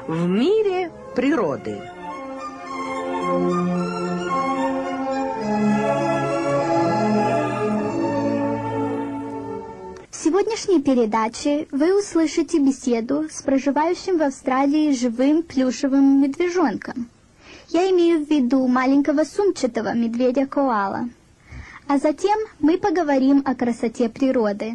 в мире природы. В сегодняшней передаче вы услышите беседу с проживающим в Австралии живым плюшевым медвежонком. Я имею в виду маленького сумчатого медведя-коала. А затем мы поговорим о красоте природы.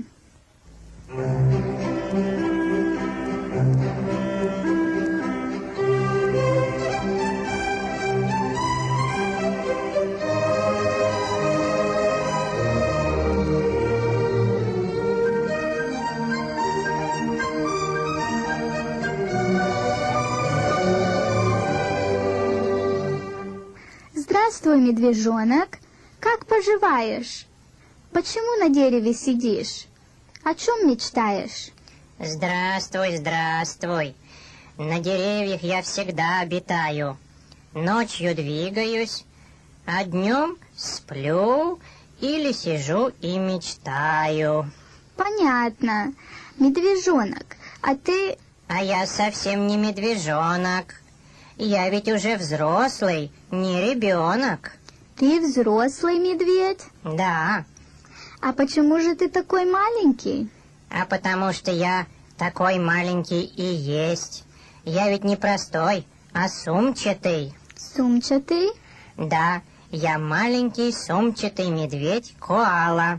Здравствуй, медвежонок. Как поживаешь? Почему на дереве сидишь? О чем мечтаешь? Здравствуй, здравствуй. На деревьях я всегда обитаю. Ночью двигаюсь, а днем сплю или сижу и мечтаю. Понятно. Медвежонок, а ты... А я совсем не медвежонок. Я ведь уже взрослый, не ребенок. Ты взрослый медведь? Да. А почему же ты такой маленький? А потому что я такой маленький и есть. Я ведь не простой, а сумчатый. Сумчатый? Да, я маленький сумчатый медведь-коала.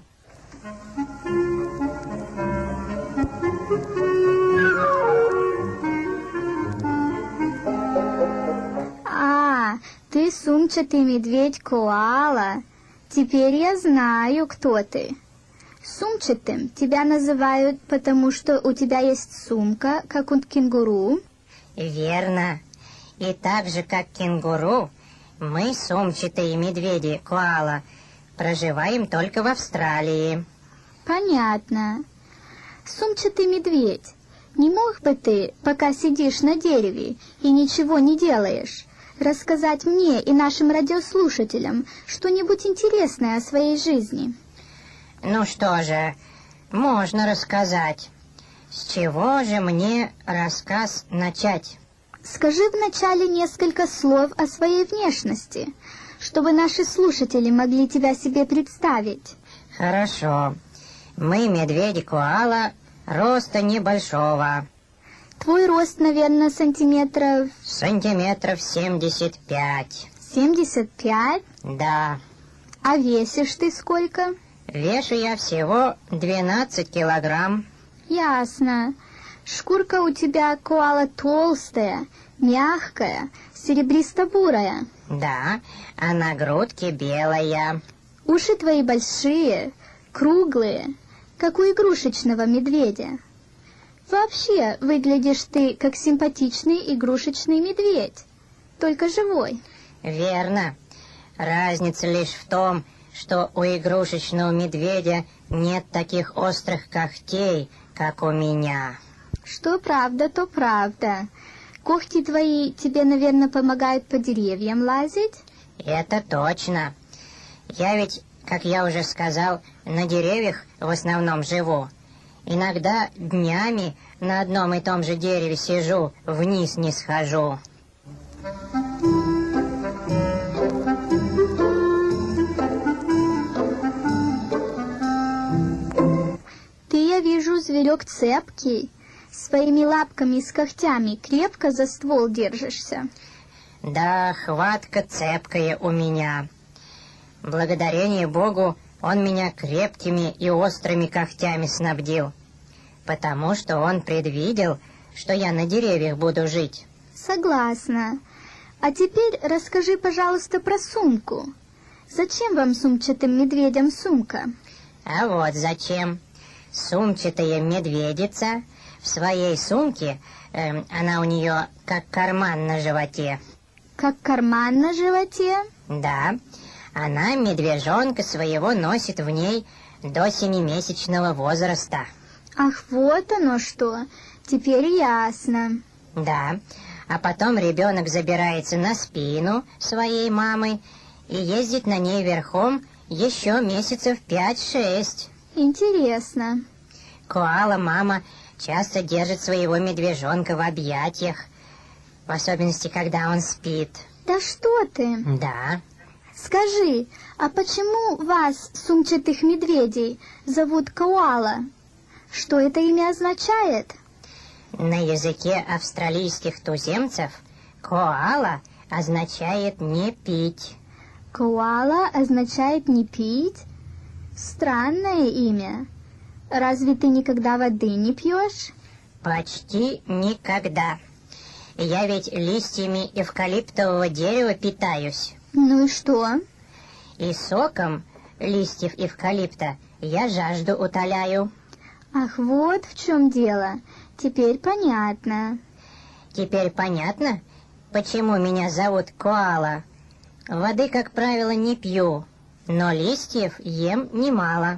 Ты сумчатый медведь-коала. Теперь я знаю, кто ты. Сумчатым тебя называют, потому что у тебя есть сумка, как у кенгуру. Верно. И так же, как кенгуру, мы, сумчатые медведи-коала, проживаем только в Австралии. Понятно. Сумчатый медведь, не мог бы ты, пока сидишь на дереве и ничего не делаешь, рассказать мне и нашим радиослушателям что-нибудь интересное о своей жизни? Ну что же, можно рассказать. С чего же мне рассказ начать? Скажи вначале несколько слов о своей внешности, чтобы наши слушатели могли тебя себе представить. Хорошо. Мы, медведи-коала, роста небольшого. Твой рост, наверное, сантиметров 75. 75? Да. А весишь ты сколько? Вешу я всего 12 килограмм. Ясно. Шкурка у тебя, коала, толстая, мягкая, серебристо-бурая. Да, а на грудке белая. Уши твои большие, круглые, как у игрушечного медведя. Вообще, выглядишь ты как симпатичный игрушечный медведь, только живой. Верно. Разница лишь в том, что у игрушечного медведя нет таких острых когтей, как у меня. Что правда, то правда. Когти твои тебе, наверное, помогают по деревьям лазить? Это точно. Я ведь, как я уже сказал, на деревьях в основном живу. Иногда днями на одном и том же дереве сижу, вниз не схожу. Ты, я вижу, зверек цепкий. Своими лапками с когтями крепко за ствол держишься. Да, хватка цепкая у меня. Благодарение Богу, он меня крепкими и острыми когтями снабдил, потому что он предвидел, что я на деревьях буду жить. Согласна. А теперь расскажи, пожалуйста, про сумку. Зачем вам, сумчатым медведям, сумка? А вот зачем. Сумчатая медведица в своей сумке, она у нее как карман на животе. Как карман на животе? Да, она медвежонка своего носит в ней до 7-месячного возраста. Ах, вот оно что. Теперь ясно. Да, а потом ребенок забирается на спину своей мамы и ездит на ней верхом еще месяцев 5-6. Интересно. Коала-мама часто держит своего медвежонка в объятиях. в особенности, когда он спит. Да что ты? Да. Скажи, а почему вас, сумчатых медведей, зовут коала? Что это имя означает? На языке австралийских туземцев коала означает «не пить». Коала означает «не пить»? Странное имя. Разве ты никогда воды не пьешь? Почти никогда. Я ведь листьями эвкалиптового дерева питаюсь. Ну и что? И соком листьев эвкалипта я жажду утоляю. Ах, вот в чем дело. Теперь понятно. Теперь понятно, почему меня зовут Коала. Воды, как правило, не пью, но листьев ем немало.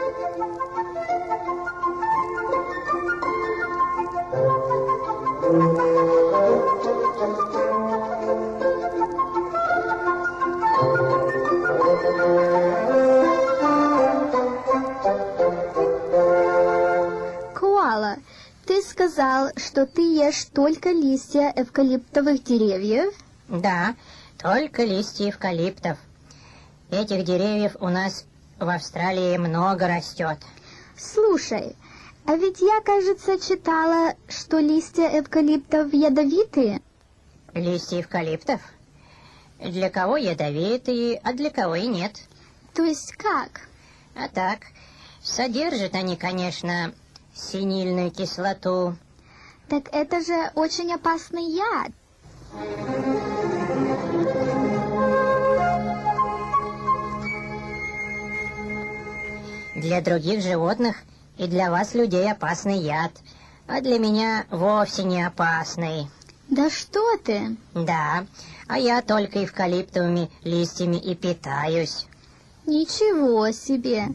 Коала, ты сказал, что ты ешь только листья эвкалиптовых деревьев? Да, только листья эвкалиптов. Этих деревьев у нас в Австралии много растет. Слушай, а ведь я, кажется, читала, что листья эвкалиптов ядовитые. Листья эвкалиптов? Для кого ядовитые, а для кого и нет. То есть как? А так, содержат они, конечно, синильную кислоту. Так это же очень опасный яд. Для других животных и для вас, людей, опасный яд, а для меня вовсе не опасный. Да что ты? Да, а я только эвкалиптовыми листьями и питаюсь. Ничего себе.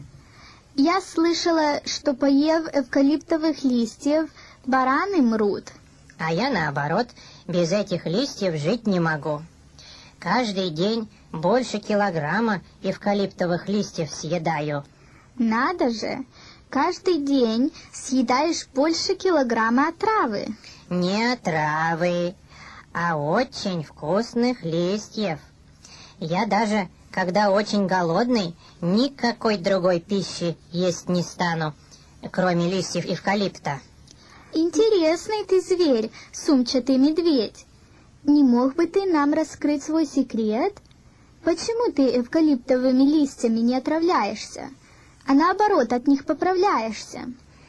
Я слышала, что поев эвкалиптовых листьев, бараны мрут. А я, наоборот, без этих листьев жить не могу. Каждый день больше килограмма эвкалиптовых листьев съедаю. Надо же, каждый день съедаешь больше килограмма отравы. Не отравы, а очень вкусных листьев. Я даже, когда очень голодный, никакой другой пищи есть не стану, кроме листьев эвкалипта. Интересный ты зверь, сумчатый медведь. Не мог бы ты нам раскрыть свой секрет? Почему ты эвкалиптовыми листьями не отравляешься, а наоборот от них поправляешься?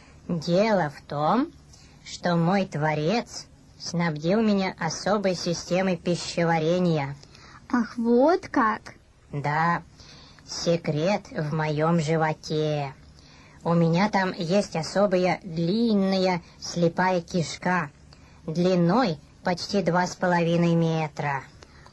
Дело в том, что мой Творец снабдил меня особой системой пищеварения. Ах, вот как! Да, секрет в моем животе. У меня там есть особая длинная слепая кишка, длиной почти 2,5 метра.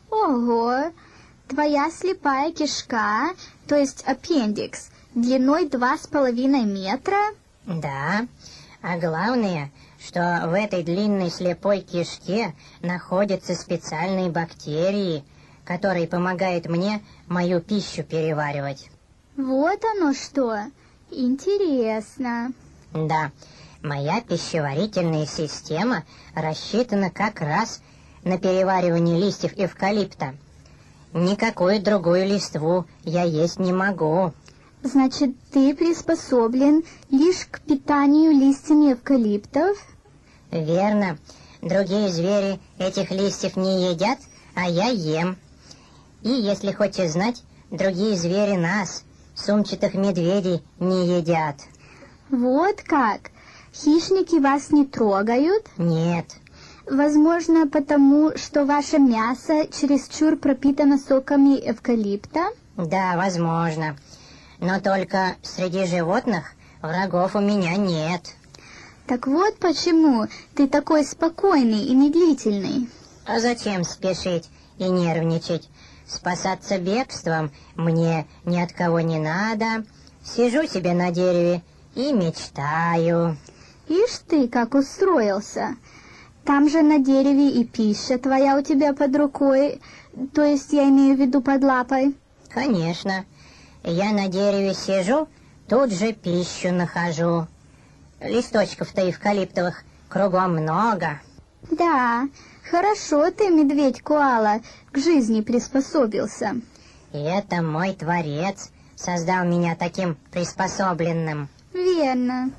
Ого! Твоя слепая кишка, то есть аппендикс, длиной 2,5 метра? Да, а главное, что в этой длинной слепой кишке находятся специальные бактерии, которые помогают мне мою пищу переваривать. Вот оно что! Интересно. Да, моя пищеварительная система рассчитана как раз на переваривание листьев эвкалипта. Никакую другую листву я есть не могу. Значит, ты приспособлен лишь к питанию листьями эвкалиптов? Верно. Другие звери этих листьев не едят, а я ем. И, если хочешь знать, другие звери нас, сумчатых медведей, не едят. Вот как? Хищники вас не трогают? Нет. Возможно, потому что ваше мясо чересчур пропитано соками эвкалипта? Да, возможно. Но только среди животных врагов у меня нет. Так вот почему ты такой спокойный и медлительный. А зачем спешить и нервничать? Спасаться бегством мне ни от кого не надо. Сижу себе на дереве и мечтаю. Ишь ты, как устроился. Там же на дереве и пища твоя у тебя под рукой, то есть я имею в виду под лапой. Конечно. Я на дереве сижу, тут же пищу нахожу. Листочков-то эвкалиптовых кругом много. Да, Хорошо ты, медведь-коала, к жизни приспособился. И это мой Творец создал меня таким приспособленным. Верно.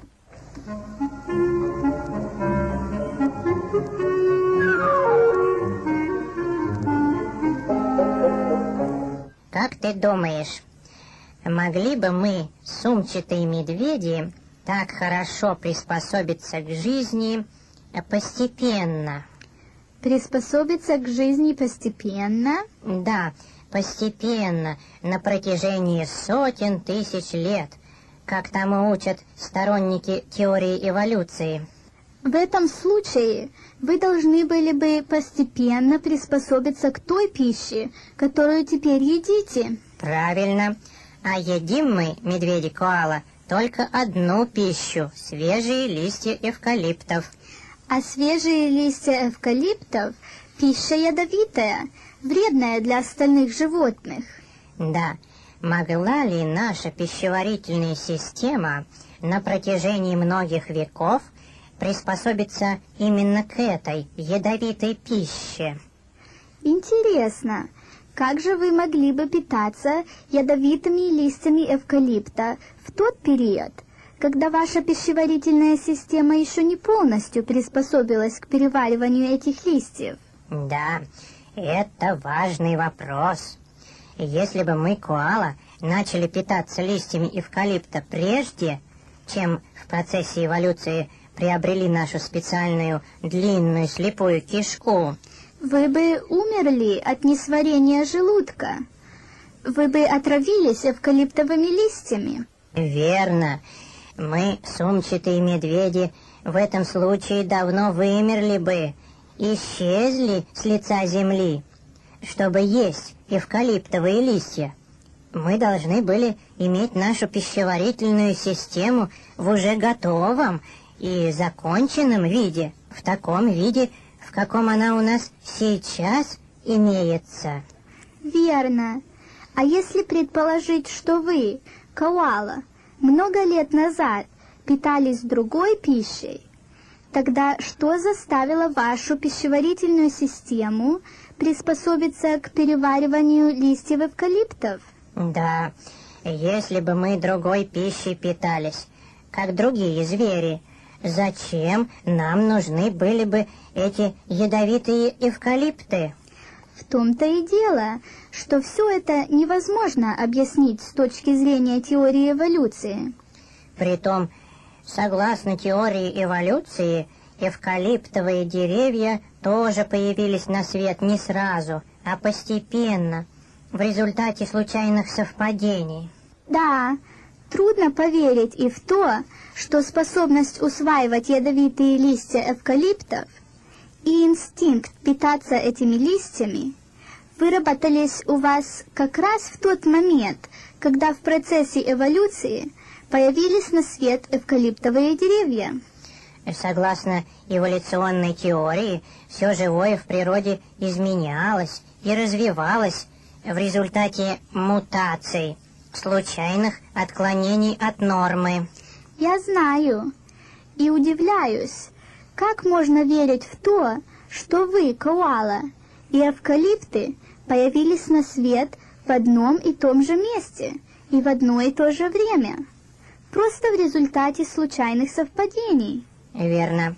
Как ты думаешь, могли бы мы, сумчатые медведи, так хорошо приспособиться к жизни постепенно? Приспособиться к жизни постепенно? Да, постепенно, на протяжении сотен тысяч лет, как тому учат сторонники теории эволюции. В этом случае вы должны были бы постепенно приспособиться к той пище, которую теперь едите. Правильно. А едим мы, медведи-коала, только одну пищу — свежие листья эвкалиптов. А свежие листья эвкалиптов – пища ядовитая, вредная для остальных животных. Да, могла ли наша пищеварительная система на протяжении многих веков приспособиться именно к этой ядовитой пище? Интересно, как же вы могли бы питаться ядовитыми листьями эвкалипта в тот период, когда ваша пищеварительная система еще не полностью приспособилась к перевариванию этих листьев? Да, это важный вопрос. Если бы мы, коала, начали питаться листьями эвкалипта прежде, чем в процессе эволюции приобрели нашу специальную длинную слепую кишку, Вы бы умерли от несварения желудка. Вы бы отравились эвкалиптовыми листьями. Верно. Мы, сумчатые медведи, в этом случае давно вымерли бы, исчезли с лица земли, чтобы есть эвкалиптовые листья. Мы должны были иметь нашу пищеварительную систему в уже готовом и законченном виде, в таком виде, в каком она у нас сейчас имеется. Верно. А если предположить, что вы, коала, много лет назад питались другой пищей, тогда что заставило вашу пищеварительную систему приспособиться к перевариванию листьев эвкалиптов? Да, если бы мы другой пищей питались, как другие звери, зачем нам нужны были бы эти ядовитые эвкалипты? В том-то и дело, что все это невозможно объяснить с точки зрения теории эволюции. Притом, согласно теории эволюции, эвкалиптовые деревья тоже появились на свет не сразу, а постепенно, в результате случайных совпадений. Да, трудно поверить и в то, что способность усваивать ядовитые листья эвкалиптов и инстинкт питаться этими листьями выработались у вас как раз в тот момент, когда в процессе эволюции появились на свет эвкалиптовые деревья. Согласно эволюционной теории, все живое в природе изменялось и развивалось в результате мутаций, случайных отклонений от нормы. Я знаю и удивляюсь, как можно верить в то, что вы, коала, и эвкалипты появились на свет в одном и том же месте и в одно и то же время, просто в результате случайных совпадений. Верно.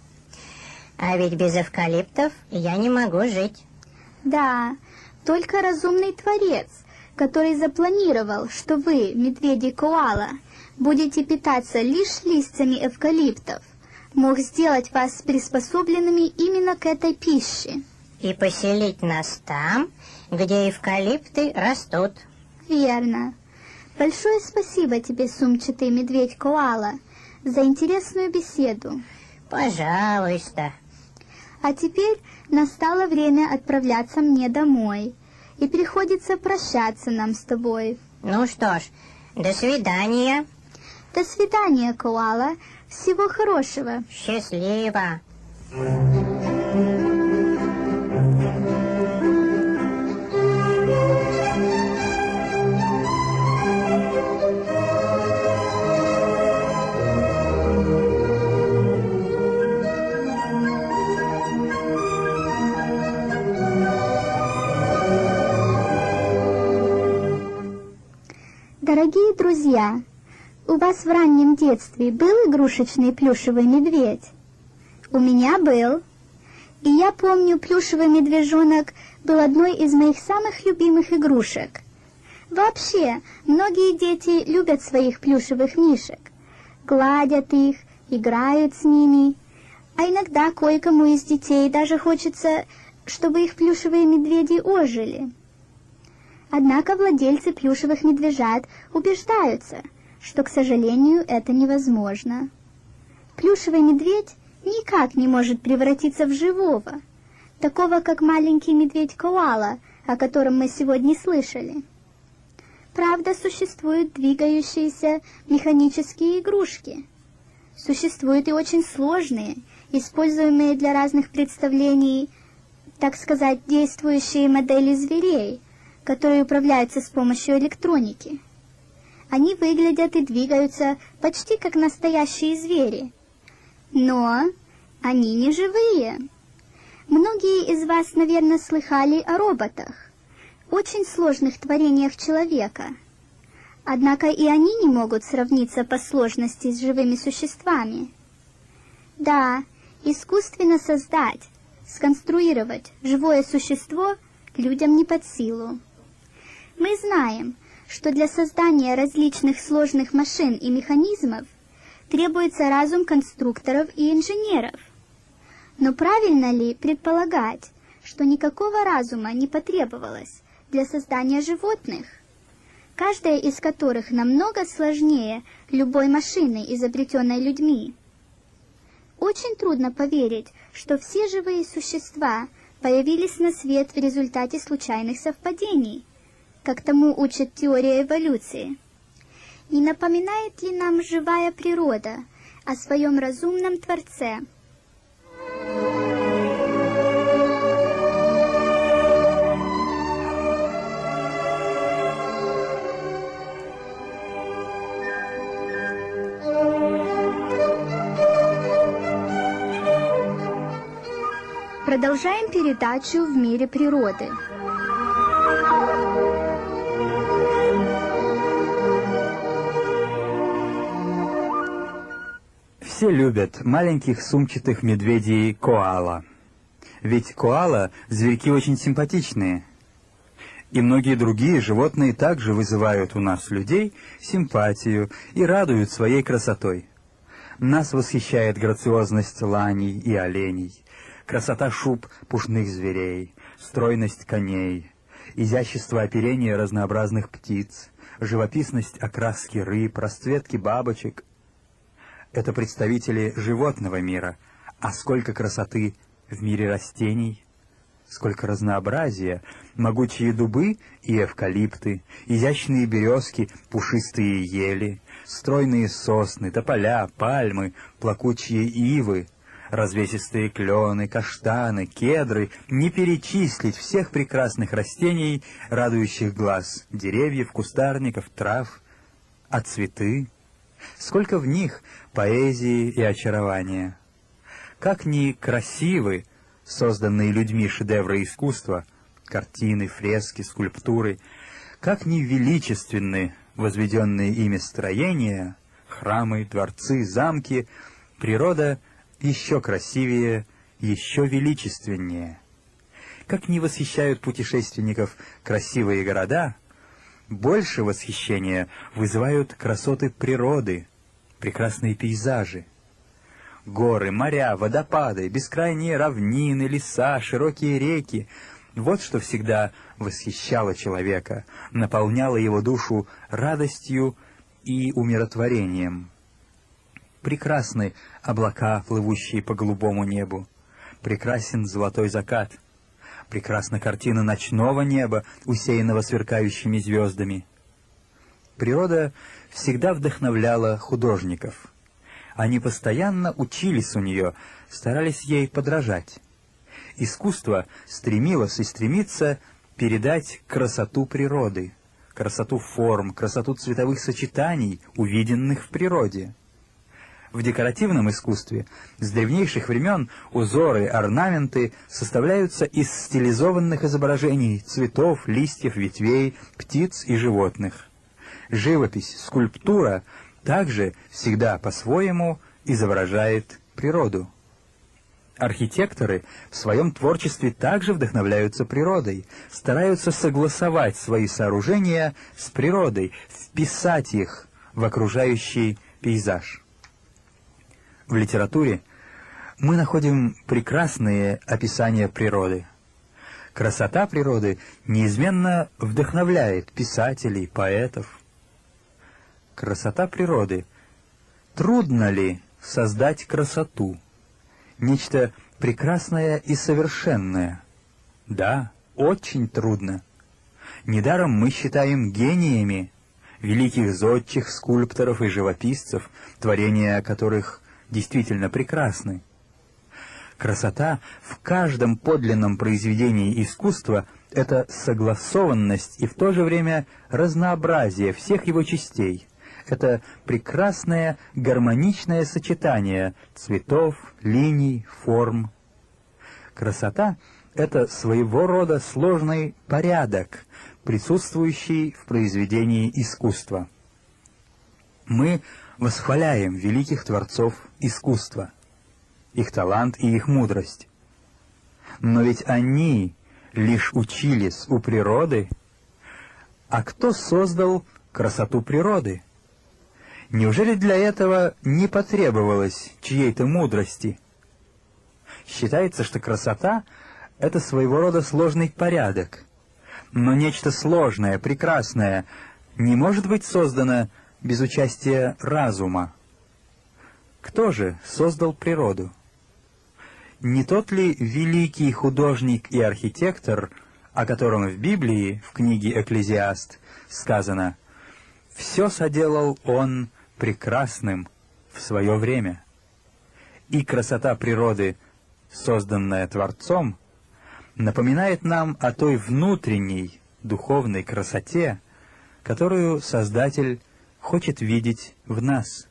А ведь без эвкалиптов я не могу жить. Да, только разумный Творец, который запланировал, что вы, медведи-коала, будете питаться лишь листьями эвкалиптов, мог сделать вас приспособленными именно к этой пище. И поселить нас там, где эвкалипты растут. Верно. Большое спасибо тебе, сумчатый медведь-коала, за интересную беседу. Пожалуйста. А теперь настало время отправляться мне домой, и приходится прощаться нам с тобой. Ну что ж, до свидания. До свидания, коала. Всего хорошего. Счастливо. Дорогие друзья, у вас в раннем детстве был игрушечный плюшевый медведь? У меня был. И я помню, плюшевый медвежонок был одной из моих самых любимых игрушек. Вообще, многие дети любят своих плюшевых мишек, гладят их, играют с ними, а иногда кое-кому из детей даже хочется, чтобы их плюшевые медведи ожили. Однако владельцы плюшевых медвежат убеждаются, что, к сожалению, это невозможно. Плюшевый медведь никак не может превратиться в живого, такого как маленький медведь-коала, о котором мы сегодня слышали. Правда, существуют двигающиеся механические игрушки. Существуют и очень сложные, используемые для разных представлений, так сказать, действующие модели зверей, которые управляются с помощью электроники. Они выглядят и двигаются почти как настоящие звери. Но они не живые. Многие из вас, наверное, слыхали о роботах, очень сложных творениях человека. Однако и они не могут сравниться по сложности с живыми существами. Да, искусственно создать, сконструировать живое существо людям не под силу. Мы знаем, что для создания различных сложных машин и механизмов требуется разум конструкторов и инженеров. Но правильно ли предполагать, что никакого разума не потребовалось для создания животных, каждая из которых намного сложнее любой машины, изобретенной людьми? Очень трудно поверить, что все живые существа появились на свет в результате случайных совпадений, как тому учит теория эволюции. Не напоминает ли нам живая природа о своем разумном Творце? Продолжаем передачу «В мире природы». Все любят маленьких сумчатых медведей коала. Ведь коала – зверьки очень симпатичные. И многие другие животные также вызывают у нас, людей, симпатию и радуют своей красотой. Нас восхищает грациозность ланей и оленей, красота шуб пушных зверей, стройность коней, изящество оперения разнообразных птиц, живописность окраски рыб, расцветки бабочек. Это представители животного мира, а сколько красоты в мире растений, сколько разнообразия, могучие дубы и эвкалипты, изящные березки, пушистые ели, стройные сосны, тополя, пальмы, плакучие ивы, развесистые клены, каштаны, кедры, не перечислить всех прекрасных растений, радующих глаз, деревьев, кустарников, трав, а цветы. Сколько в них поэзии и очарования. Как ни красивы созданные людьми шедевры искусства, картины, фрески, скульптуры, как ни величественны возведенные ими строения, храмы, дворцы, замки, природа еще красивее, еще величественнее. Как ни восхищают путешественников красивые города, больше восхищения вызывают красоты природы, прекрасные пейзажи. Горы, моря, водопады, бескрайние равнины, леса, широкие реки — вот что всегда восхищало человека, наполняло его душу радостью и умиротворением. Прекрасны облака, плывущие по голубому небу, прекрасен золотой закат, прекрасна картина ночного неба, усеянного сверкающими звездами. Природа всегда вдохновляла художников. Они постоянно учились у нее, старались ей подражать. Искусство стремилось и стремится передать красоту природы, красоту форм, красоту цветовых сочетаний, увиденных в природе. В декоративном искусстве с древнейших времен узоры, орнаменты составляются из стилизованных изображений цветов, листьев, ветвей, птиц и животных. живопись, скульптура также всегда по-своему изображает природу. Архитекторы в своем творчестве также вдохновляются природой, стараются согласовать свои сооружения с природой, вписать их в окружающий пейзаж. В литературе мы находим прекрасные описания природы. Красота природы неизменно вдохновляет писателей, поэтов. Красота природы. Трудно ли создать красоту? Нечто прекрасное и совершенное. Да, очень трудно. Недаром мы считаем гениями великих зодчих, скульпторов и живописцев, творения которых действительно прекрасны. Красота в каждом подлинном произведении искусства — это согласованность и в то же время разнообразие всех его частей. Это прекрасное гармоничное сочетание цветов, линий, форм. Красота — это своего рода сложный порядок, присутствующий в произведении искусства. Мы восхваляем великих творцов искусства, их талант и их мудрость. Но ведь они лишь учились у природы. А кто создал красоту природы? Неужели для этого не потребовалось чьей-то мудрости? Считается, что красота — это своего рода сложный порядок. Но нечто сложное, прекрасное не может быть создано без участия разума. Кто же создал природу? Не тот ли великий художник и архитектор, о котором в Библии, в книге «Экклезиаст» сказано: «Все соделал он прекрасным в свое время». И красота природы, созданная Творцом, напоминает нам о той внутренней духовной красоте, которую Создатель хочет видеть в нас.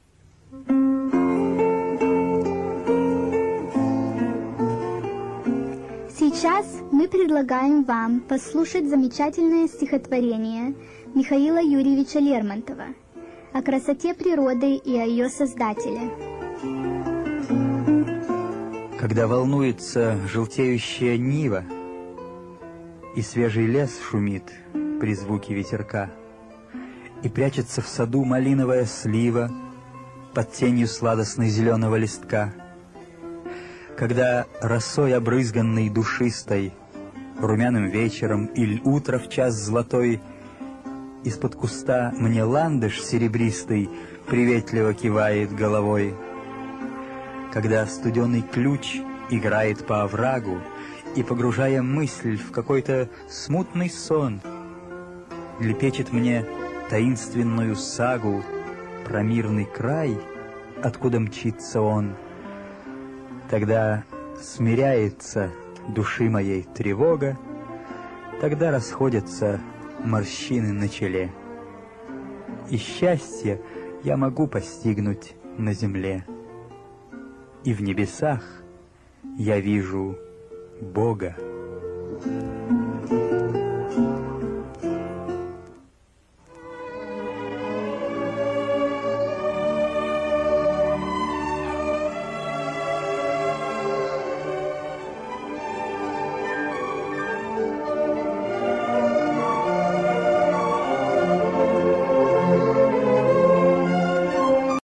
Сейчас мы предлагаем вам послушать замечательное стихотворение Михаила Юрьевича Лермонтова о красоте природы и о ее создателе. Когда волнуется желтеющая нива, и свежий лес шумит при звуке ветерка, и прячется в саду малиновая слива под тенью сладостной зеленого листка, когда росой обрызганной душистой, румяным вечером иль утро в час золотой, из-под куста мне ландыш серебристый приветливо кивает головой, когда студеный ключ играет по оврагу и, погружая мысль в какой-то смутный сон, лепечет мне таинственную сагу про мирный край, откуда мчится он, тогда смиряется души моей тревога, тогда расходятся морщины на челе, и счастье я могу постигнуть на земле. И в небесах я вижу Бога.